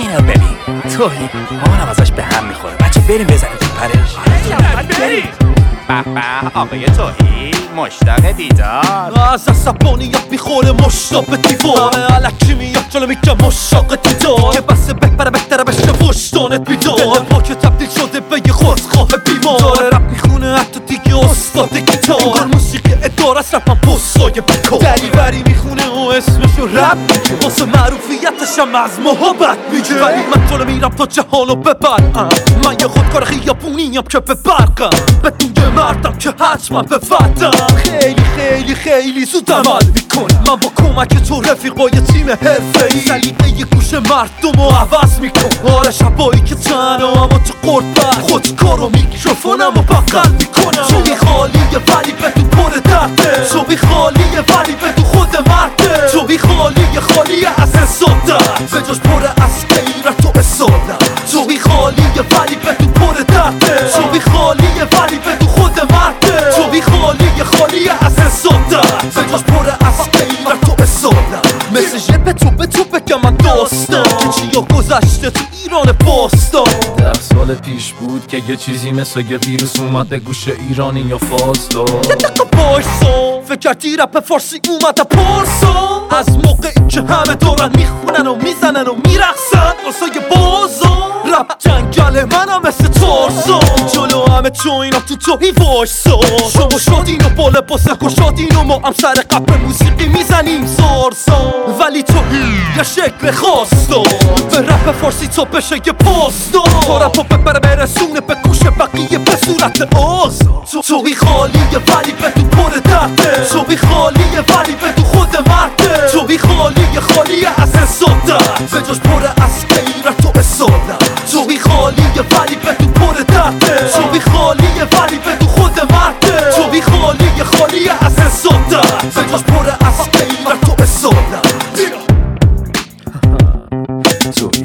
اینو ببین توهی مامانم ازش به هم میخوره. بچه بریم بزنیم تو پرش. بریم. به آقای توهی مشتاق دیدار. از عصبانیت میخوره مشتاق به دیوار. الکی میاد جلو میگه مشتاق دیدار. که بسه بهتره بشه وجدانت بیدار. دل ما که تبدیل شده به یه خودخواه بیمار. داره رپ میخونه حتی دیگه استاد گیتار. انگار موسیقی اداره است رپم پستای بیکار. دریوری میخونه و اسمشو رپ میگه. واسه معروفیتش هم از محبت میگه. ولی من جلو میرم تا جهانو ببرم. من یه خودکار خیابونیم که به برقم. بدون یه مردم که حتما به وطن. خیلی زود عمل میکنم. من با کمک تو رفیقای تیم حرفه‌ای سلیقه گوش مردم رو عوض میکنم. آره شبایی که تنها اما تو قربت خودکار و میکروفونم رو بغل میکنم. چوبی خالیه ولی به تو پر درده. چوبی خالیه ولی به تو خود مرده. چوبی خالیه از حسادت به جاش پر از غیرت و اصالت. چوبی خالیه ولی به تو پر درده. چوبی خالیه ولی به تو خود مرده. چوبی خالیه از حسادت به جاش پر از غیرت و اصالت. مثل به تو بگم من داستان که چیا گذشته تو ایران باستان. 10 سال پیش بود که یه چیزی مثل یه ویروس اومد به گوش ایرانی یا فاز داد. یه دقیقه بایسا فکر کردی رپ فارسی اومده پارسا. از موقعی که همه دارن میخونن و میزنن و میرقصن واسه بازار. رپ جنگل منم مثل تارزان. جلو همه تو اینا تو توهی وایسا. شما شادین و با لباس گشادین و ما هم سر قبر موسیقی میزنیم زارزان. ولی توهی یه شکل خاص دار. به رپ فارسی تا بشه یه پاس دار. تا رپا ببره برسونه به گوش بقیه به صورت آزار. توهی خالیه ولی به تو پر درده. توهی خالیه ولی به تو خود مرده. توهی خالیه از حسادت به جاش پر از غیرت و اصالت. توهی خالیه ولی به تو پر درده. توهی خالیه ولی به تو خود مرده. توهی خالیه از حسادت به جاش پر از غیرت و اصالت. توهی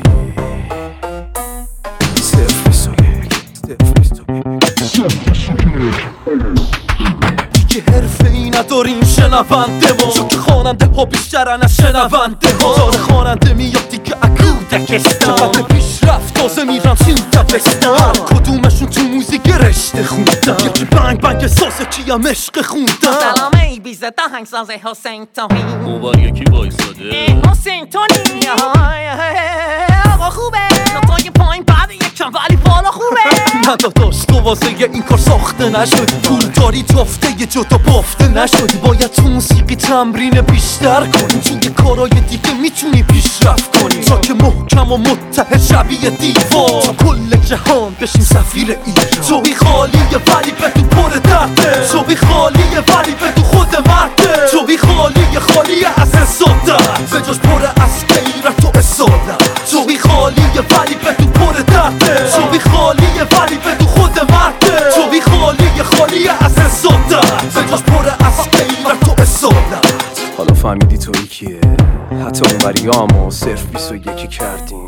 دیگه حرفه ای نداریم شنونده ما. چون که خواننده ها بیشترن از شنونده ها. داره خواننده میاد دیگه اکودکستان. چقدر پیشرفت تازه میرن تو دبستان. هر کدومشون تو موزیک رشته خوندن. یکی بنگ سازه کیم عشق خوندن. سلام ای بیزه آهنگساز حسین توهی. موبر یکی وایساده حسین توهی آقا خوبه. نتای پایین بعد یکم ولی بالا خوبه. نه داداش تو واسه این کار ساخته نشد. پول داری تافته یه جدا بافته نشد. باید تو موسیقی تمرین بیشتر کنی. توی کارهای دیگه میتونی پیشرفت کنی. تا که محکم و متحد شبیه دیوار. تو کل جهان بشیم سفیر ایران. توهی خالیه ولی به تو پر درده. توهی خالیه ولی به تو خود مرده. توهی خالیه از حسادت به جاش پر از غیرت و اصالت. توهی خالیه ولی به تو پر درده. توهی خالیه ولی به تو خود مرده. توهی خالیه از حسادت به جاش پر از غیرت و اصالت. حالا فهمیدی تویی کیه؟ حتی اون وریامو صرف 21 کردیم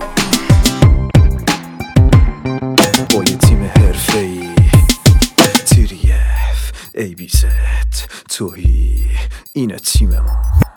با یه تیم حرفه‌ای. تیریف ای بی زد تویی اینه تیم ما.